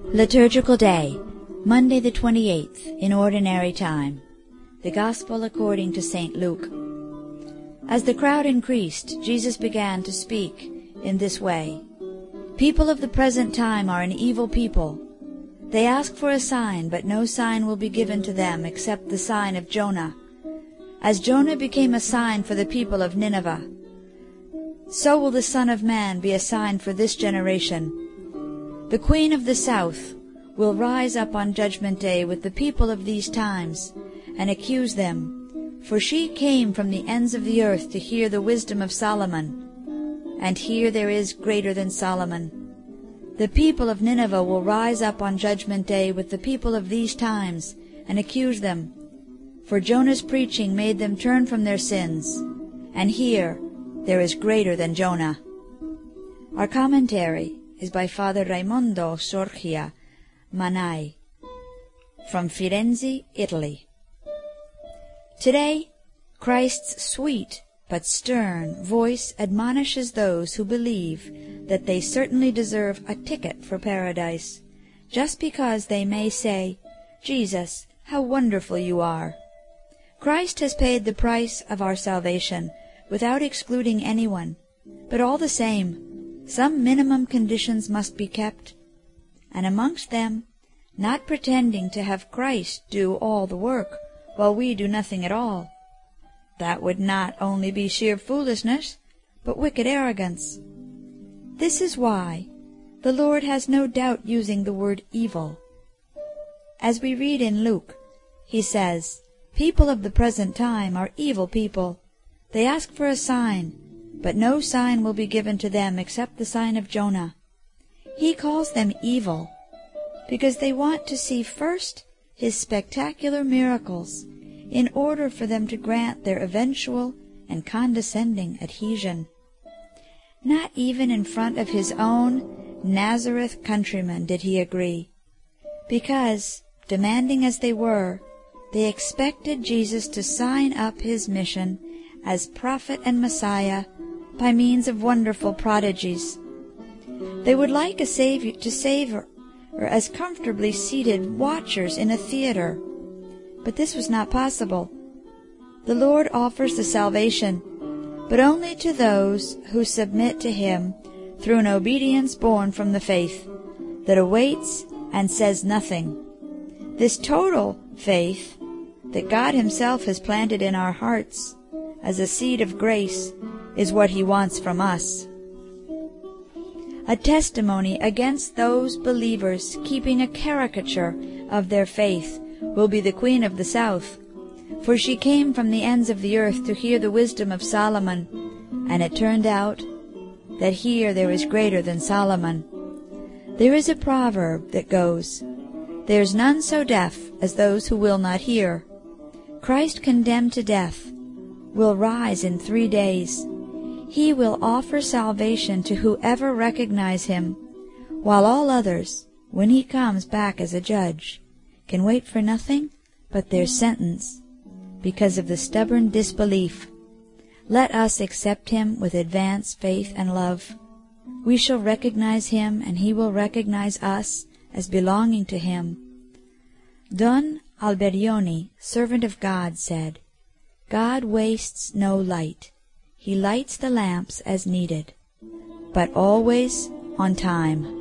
Liturgical Day, Monday the 28th, in Ordinary Time. The Gospel according to St. Luke. As the crowd increased, Jesus began to speak in this way. People of the present time are an evil people. They ask for a sign, but no sign will be given to them except the sign of Jonah. As Jonah became a sign for the people of Nineveh, so will the Son of Man be a sign for this generation. The Queen of the South will rise up on Judgment Day with the people of these times and accuse them, for she came from the ends of the earth to hear the wisdom of Solomon, and here there is greater than Solomon. The people of Nineveh will rise up on Judgment Day with the people of these times and accuse them, for Jonah's preaching made them turn from their sins, and here there is greater than Jonah. Our commentary is by Father Raimondo Sorgia Manai, from Firenze, Italy. Today, Christ's sweet but stern voice admonishes those who believe that they certainly deserve a ticket for paradise, just because they may say, "Jesus, how wonderful you are." Christ has paid the price of our salvation without excluding anyone, but all the same, some minimum conditions must be kept, and amongst them, not pretending to have Christ do all the work, while we do nothing at all. That would not only be sheer foolishness, but wicked arrogance. This is why the Lord has no doubt using the word evil. As we read in Luke, he says, "People of the present time are evil people. They ask for a sign, but no sign will be given to them except the sign of Jonah." He calls them evil because they want to see first his spectacular miracles in order for them to grant their eventual and condescending adhesion. Not even in front of his own Nazareth countrymen did he agree, because, demanding as they were, they expected Jesus to sign up his mission as prophet and Messiah by means of wonderful prodigies. They would like a Savior to save her as comfortably seated watchers in a theater, but this was not possible. The Lord offers the salvation, but only to those who submit to him through an obedience born from the faith that awaits and says nothing. This total faith that God himself has planted in our hearts as a seed of grace is what he wants from us. A testimony against those believers keeping a caricature of their faith will be the Queen of the South, for she came from the ends of the earth to hear the wisdom of Solomon, and it turned out that here there is greater than Solomon. There is a proverb that goes, "There's none so deaf as those who will not hear." Christ, condemned to death, will rise in 3 days. He will offer salvation to whoever recognize him, while all others, when he comes back as a judge, can wait for nothing but their sentence because of the stubborn disbelief. Let us accept him with advanced faith and love. We shall recognize him, and he will recognize us as belonging to him. Don Alberione, servant of God, said, "God wastes no light. He lights the lamps as needed, but always on time."